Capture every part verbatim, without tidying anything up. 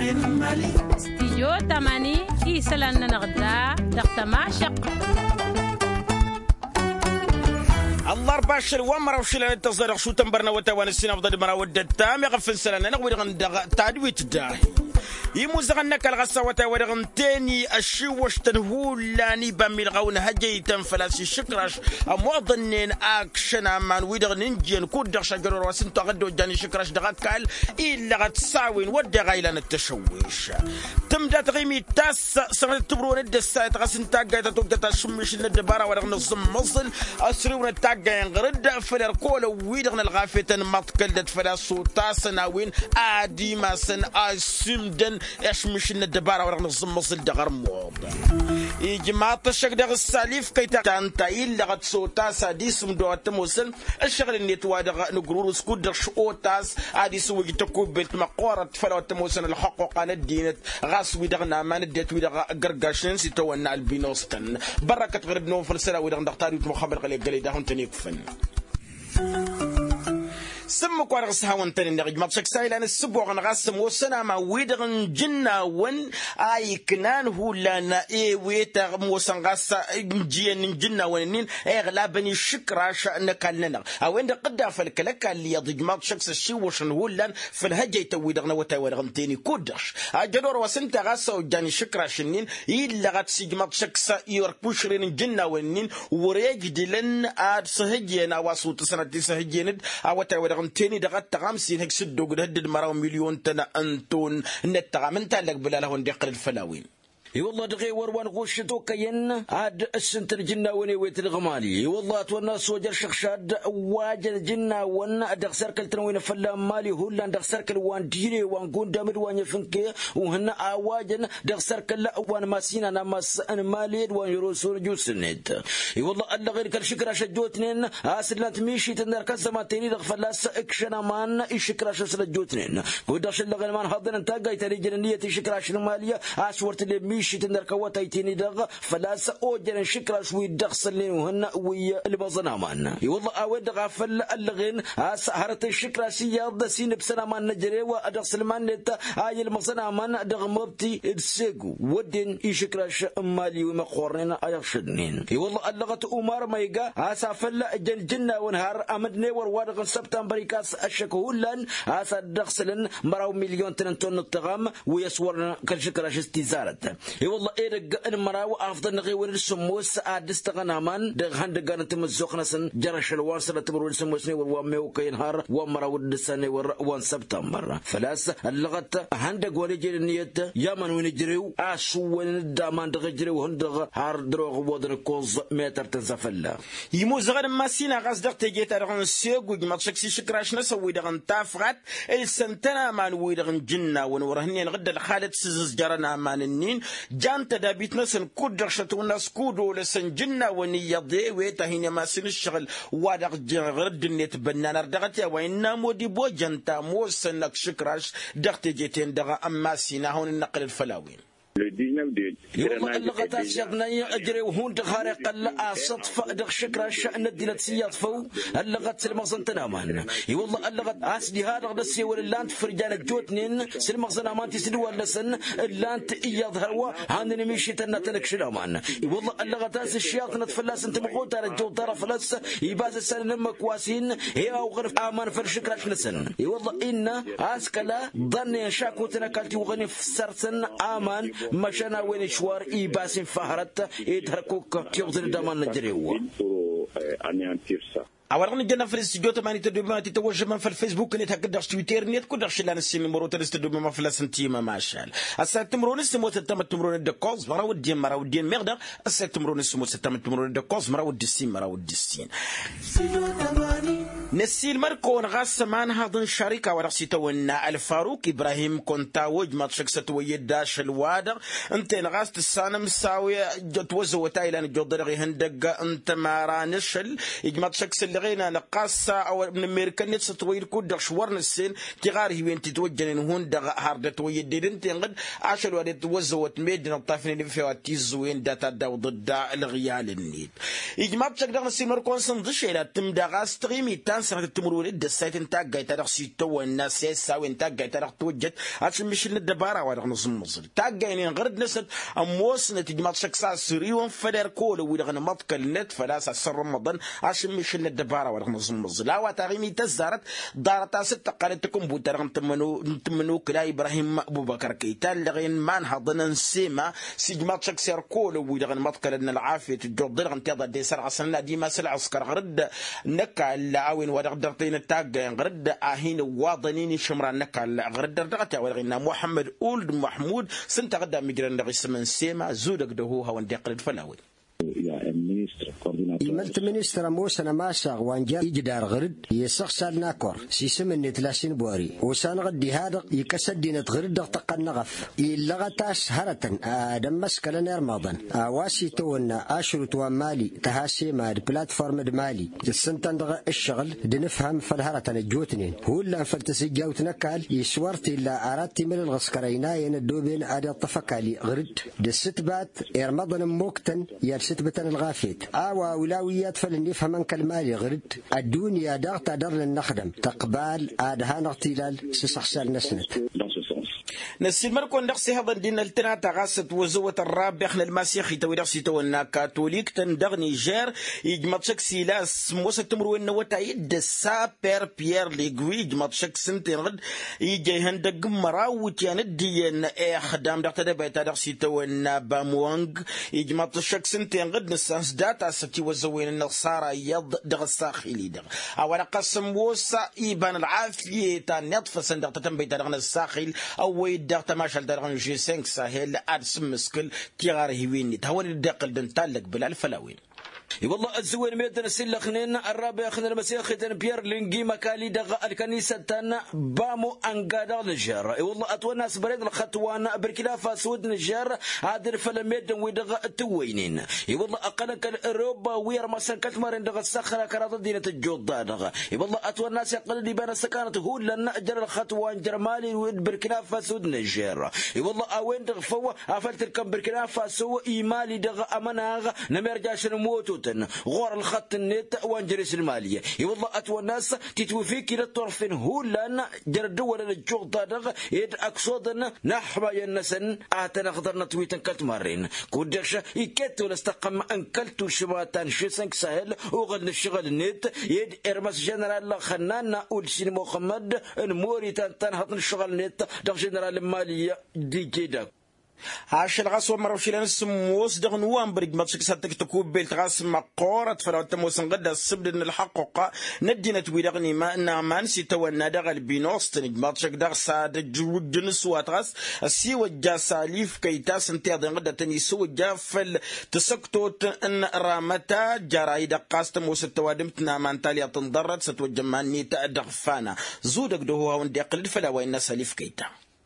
استيجو تماني إيسلان نغدا دقتما شق الله باشر ومرا وشلا انتظر شو تنبرنا وتوان السنة أفضل مرا ودت تام يغفل سلنا نقول غن تادويت داهي يموزغنك الغسا وتورغن تاني الشوش تنهول لاني بامي الغون هجي تنفلاسي شكراش اموضنين اكشن امان ويدغ ننجين كودغ شجر واسن تغدو جاني شكراش دغاكال إلا غتساوين ودغ غيلان التشويش تمدا تغيمي تاس سغل تبرون الدسا تغسن تاقا تتوقع تشمش الدبارة ورغن الزم مصل اسرون تاقا ينغرد فلر كولا ويدغن الغافتن مطكلدت فلاسو تاسناوين ادي ماسن اسمدن ايش مش الدبارة ورغم الزمصل دغر موض يا جماعة الشك دغ الساليف كي تانتايل لغت صوتاس هاديس مدوات موسل الشغل اللي توادغ نقرور سكود دغ شوتاس هاديس وجي تكوب بيت مقورة فلوات موسل الحقوق على الدين غاس ويدغ نامان الديت ويدغ قرقاشن سيتوانا البينوستن بركة غرب نوم فلسلا ويدغ نختار مخابر قلي قلي داهن تنيكفن سمك ورغس هاون تاني نغج مطشك سايلان السبوغ نغسم وسنا ما ويدغن جنا ون اي كنان هو لانا اي ويتا موسن غاسا جين جنا ونين اغلابني شكرا شأن كالنا او اند قدا فالكلك اللي يضج مطشك سشي وشن هو لان فالهجي تويدغن وتاورغن تاني كودش اجدور وسنتا غاسا وجاني شكرا شنين إلا غات سيج مطشك سا يوركوشرين جنا ونين وريج دلن اد سهجينا واسوت سنة سهجيند او تاورغن تاني دغت تغامسين هيك سدو قد هدد مراو مليون تنا أنتون نتغام انت لك بلا لهون دقر الفلاوين اي والله دغي وروان غوشتو كين عاد السنت الجنة وني ويت الغمالي اي والله تونا سوجر شخشاد واجل الجنة ون دغ سركل تنوين فلا مالي هولا دغ سركل وان ديري وان كون دامد وان يفنكي وهنا اواجن دغ سركل لا وان ماسينا انا ماس ان مالي وان يروسون جوسنيت اي والله الله غير كل شكرا شجوتنين اسلات ميشي تنر كزماتيني دغ فلاس اكشن مان اي شكرا شسلجوتنين وداش اللغل مان حضن انت قايت لي جنيه شكرا شماليه اسورت لي شي تنركوات ايتيني دغ فلاس اوجن شكرا شوي دغسلين وهن ويا البزنامان والله اود غفل اللغين سهرت الشكرا سياد سين بسنامان نجري وادغسلمان نتا اي المزنامان دغ مبتي السيغو ودين يشكراش مالي ومقورن ايشدنين والله اللغت عمر ميغا اسافل جن جن ونهار امدني وروادغ سبتمبر كاس الشكولن اسا دغسلن مراو مليون تنتون التغام ويسورن كل شكراش استزارت اي والله ايرق المراو افضل نغي ون السموس ادس تغنامان دغ هند غان تمزوخنسن جرش الوارسل تبرو السموسني وميو كينهار ومراو الدساني وان سبتمبر فلاس اللغت هند غولجي نيت يمن ونجريو اسو ون دامان دغجريو هند هار دروغ ودر كوز متر تنزفلا يموز غير ماسينا غاز دغ تيجيت رغن سيغو ماتشكسي شكراش نسوي دغن تافغات السنتنا مان ويدغن جنة ونورهني غد خالد سيز جرنا ماننين جانت دابيت نسن كودر شتونا سكودو لسن جنة ونية ضي ويتهين ما سن الشغل وادغ جغرد النت بنانا ردغتي وإنا مودي بو جانتا موسنك شكراش دغتي جيتين دغا أما سينا هون النقل الفلاوين يوم اللغة أشيغنا أجري وهون تخارق الأصطف دغ شكرا شأن الدينة سياطفو اللغة سلمغزن تنامان يوالله اللغة أسدي هذا غدسي وللانت فرجان الجوتنين سلمغزن أمان تسدوا اللسن اللانت يظهروا هانني ميشي تنتنك شلامان يوالله اللغة أس الشياط نتفلاس انت مقوت على الجو طرف لس يباز السنة نمك واسين هي أو غرف آمان فرشكرا شنسن يوالله إنا أسكلا ظني شاكو تنكالتي وغني فسرسن آمان مشانا وين شوار اي باسم فهرت يتركوك تيغزر دامان نجريو أورغني جنا في الاستديو تمانية تدوبما تتوجه من في الفيسبوك اللي تقدرش تويتر نيت كدرش لان السين مرو تستدوبما ما في السنتيما ماشال الساعة تمرون السمو تتم تمرون دكوز مرا ودين مرا ودين مقدر الساعة تمرون السمو تتم تمرون دكوز مرا ودين مرا ودين نسيل مركون غاس مان هذا شركة ورقصي تونا الفاروق إبراهيم كنتا وجمة شخصة ويداش الوادر أنت نغاس السنة مساوية جتوزو تايلان جدرغي هندق أنت ما نشل إجمة شخص اللي غينا نقاصة أو من أمريكا نتس تويل كود شورن السن تغاري وين تتوجن هون دغ هارد تويل دين تنقد عشر ودي توزو تميدنا الطافين اللي فيها تيزوين داتا داو ضد الغيال النيت إجمة شخص دغ السن مركون صندش إلى تم دغاس تغيمي تانس سنة التمرون إدى السايت انتاق جاي تاريخ سيتو والناس يساوي انتاق جاي تاريخ توجد عشان مش الدبارة وارغ نصم مصر تاق جاي غرد نسد أموس نتيجة شخص سريون فدر كول ويدغن مطق النت فلاس السر رمضان عشان مش الدبارة وارغ نصم مصر لا وتغيمي تزارت دارتا ستة قالت تكون بوترغن تمنو تمنو كلا إبراهيم أبو بكر كيتال لغين مان حضن سيما سيجمع شخص كول ويدغن مطق لنا العافية الجودر غن تيضا دي سرع سنة ديما سلع عسكر غرد نكا العاون ودغدرتين التاج غرد اهين واضنين شمران نكا غرد دغتا ولغينا محمد اولد محمود سنت غدا ميجران دغيس من سيما زودك دهو هون دقرد فلاوي إملت منستر موسى ماسا وانجا يجدار غرد يسخ ناكور سيسم النتلاسين بواري وسان غدي هذا يكسد دينة غرد تقى النغف إلا تاس هرة آدم مسكلا نرمضان أواسي تونا أشرط ومالي تهاسي مال بلاتفورم مالي السنتان دغ الشغل دنفهم فالهرة الجوتنين هو اللي فلتسجاوت نكال يسورت إلا أردت من الغسكرينا يندوبين آدي الطفكالي غرد دستبات إرمضان موكتن يرست بتن الغافيت أو أولويات فلن يفهم كالمالي غرد الدنيا داغت در النخدم تقبال آدهان اغتلال سسحسال نسنت نسيل مركون دقسي هذا دين التنا تغاسط وزوة الراب يخن المسيحي تويرسي تونا كاثوليك تندغني جير يجمطشك سيلاس موسى تمرو إنه وتعيد سابير بيير ليغوي يجمطشك سنتين غد يجي هندق مراوت يندين إيه خدام دقت دبيتا دقسي تونا باموانغ يجمطشك سنتين غد نسانس داتا ستي وزوين النصارى يض دغ الساخيلي دغ أولا قسم ووسا إيبان العافية تنطف سندق تتنبيتا دغن الساخيل أو ويدغت ماشال درغن جي خمسة ساهل أرسم مسكل كيغار هيويني تهون الدقل دنتالك بالالفلاوين والله الزوين ميدنا سيلا خنين الرابع خن المسيح ختن بيير لينجي مكالي دغ الكنيسة تانا بامو انقادا نجار والله اتوانا سبريد الخطوانا بركلا فاسود نجار هادر فلميدن ويدغ التوينين والله اقلك الاوروبا وير مثلا كتمرين دغ الصخره كرات دينه الجودا دغ والله اتوانا سيقل دي بان سكانت هو لنا اجر الخطوان جرمالي ويد بركلا فاسود نجار والله اوين دغ فوا افلت الكم بركلا فاسو ايمالي دغ امناغ نمرجاش نموتو غور الخط النت وانجريس المالية والله أتوى الناس تتوفيك إلى الطرف هو لأن جردوا ولا الجوغ دغ يد أكسودنا نحبا ينسن آتنا غدرنا تويتن كالت مارين كودش يكتو لاستقم أنكلتو شباتان شسنك سهل وغل الشغل النت يد إرمس جنرال خنانا أولسين محمد الموري تان هطن الشغل النت دغ جنرال المالية دي جيدا عشان غاسو مروشي لنس موس دغنوان بريق ماتشك ساتك تكوب بيلت غاس مقورة فراوتا موسن غدا السبد ان الحقوقة ندينا تويدغني ما نامان سيتوانا دغ البينوس تنج ماتشك دغ ساد جود جنس واتغاس السيوة جا ساليف كيتاس انتياضين غدا تنيسو جا فل تسكتوت ان رامتا جاراي دقاس تموس التوادم نامان تاليا تنضرت ستوجمان نيتا دغفانا زودك دهوها وندي قلد فلا وين ساليف كيتا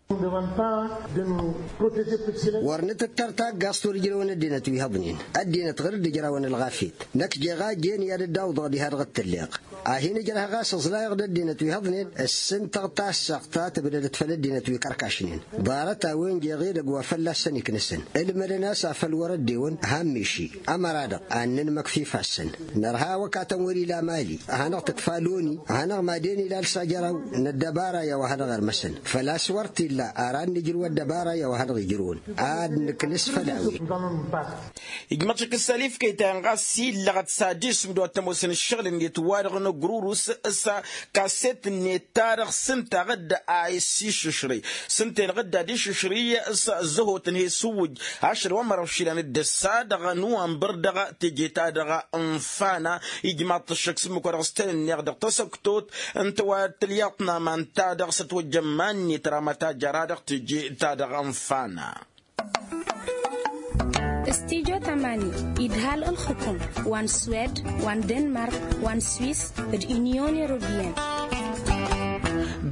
ورنت الترتاق قاستو رجلون الدينة ويهضنين الدينة غير جراون الغافيت نك جغا جين يا الداوض دي هرغ التليق اهين جرها غاس صلايغ الدينة ويهضنين السن تغطى السقطات بدلت فل الدينة ويكركاشنين دارتا وين جغير قوا فلا سنك نسن المرناس فالورد ديون هامشي امرادا ان مكفيف السن نرها وكاتم وري لا مالي انا تتفالوني انا ما ديني لا السجرو ندبارا يا وهذا غير مسن فلا سورتي لا أران نجروا الدبارة يا وهذا يجرون عاد نكنس فلاوي يجمعك الساليف كي تنغسي لغت سادس مدو تموسن الشغل اللي توارغ نجروس إسا كاسيت نتارغ سنت غد عايسي ششري سنتين غد دي ششري إسا زهو تنهي سوج عشر ومر وشيلان الدساد غنوان بردغ تجيتا دغ انفانا يجمعك الشخص مكورغستين نغدغ تسكتوت انتوا تلياطنا من تادغ ستوجمان نترامتا جرادق تجي تادغ انفانا استيجو تماني إدهال الحكم وان سويد وان دنمارك وان سويس اليونيون يوروبيان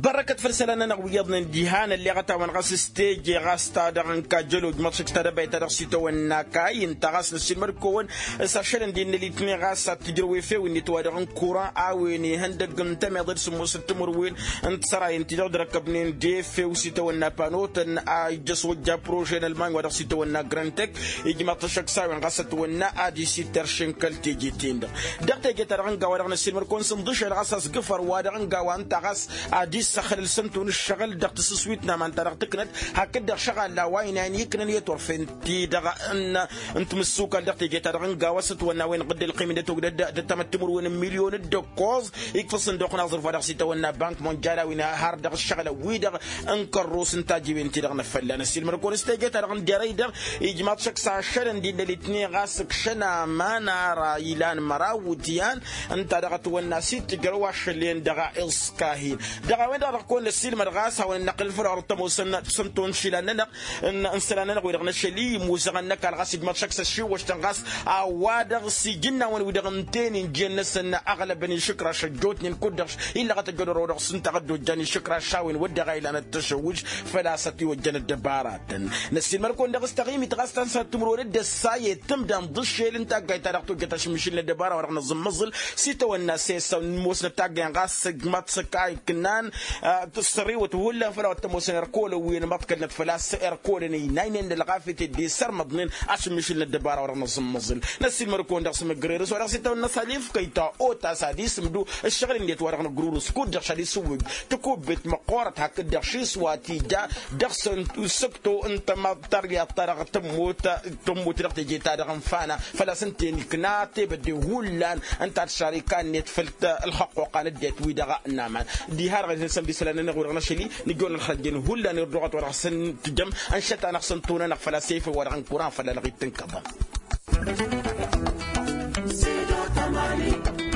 بركة فرسلنا نغويضنا ديهان اللي غتا ونغس ستيجي غاستا دغن كاجلو ماتشك تدا بيتا دغسيتو وناكاي انت غاس نسيمر كون ساشلن دين اللي تني غاسا تجروي في وني توادغن كورا اويني هندق انت ما ضد سمو ستمروين انت سراي انت دو ركبنين دي في وسيتو ونا بانوت ان اي جس وجا بروجين المان ودغسيتو ونا جرانتك يجي ماتشك ساي ونغاسا ونا ادي سيتر شنكل تيجي تيند دغت جي ترغن غاودغن نسيمر كون سندوش غاساس قفر وادغن غاوا انت غاس ادي سخل السنتون الشغل دغت سويتنا ما انت دغتكنت هكذا شغل لا وين يعني يكن يتور فنتي دغ ان انت مسوكا دغت جي ترغن غاوا ست ونا وين قد القيمه دتو تمتمر وين مليون الدكوز يكفي صندوق ناظر فدغ سيتو ونا بنك مونجالا وين هار دغ الشغل ويدغ انكر روس انت جيب انت دغ نفلان السيلمر كون استيجي ترغن ديريدر يجمع شك ساعه شرن دي الاثنين غاسك شنا ما نرى يلان مراوديان انت دغت ونا سيت جرواش لين دغ اسكاهين دغ وين دغ كون السيلمر غاسا وين نقل فرار تموسن سنتون شيلان ان انسلان وين دغ نشلي موسغنك الغاسد ما شك سشي واش تنغاس اوادغ سجنا وين ودغ نتين جنسن اغلب بني شكرا شجوتني نكدش الا غتجرو دغ سنت غدو جاني شكرا شاوين ودغ الى التشوج فلاستي وجن الدبارات نسيلمر كون دغ استقيم تغاستن ستمرور الدساي تمدم ضشيل انت قايت دغتو جتاش مشيل الدباره ورغ نظم مزل سيتو الناس موسن تاغ غاس ماتسكاي كنان تسري وتولى فلا تموسن ركول وين ما تكلت فلاس ركولني ناين الغافت دي سر مضنين اش مشيل الدباره ورغ نظم مزل نسيلمر كون دغ سم غريرس ورغ سيتو النساليف كيتا اوتا ساديس مدو الشغل اللي ورغ غرورس كود دغ شادي سوق تكوبت مقورت هك دغ شي سواتي جا دغسن سكتو انت ما ترجع طرق تموت تموت دغ تجي تاع فانا فلا سنتين كناتي بدي هولان انت الشركات نتفلت الحقوق على الديت ويدغ نعم دي هار غادي نسم بسلانه نغور نشلي نقول نخرجين هولان الرغط ورغ سن تجم انشت انا خصنتونا نغفلا سيف ورغ قران فلا لغيت تنكبا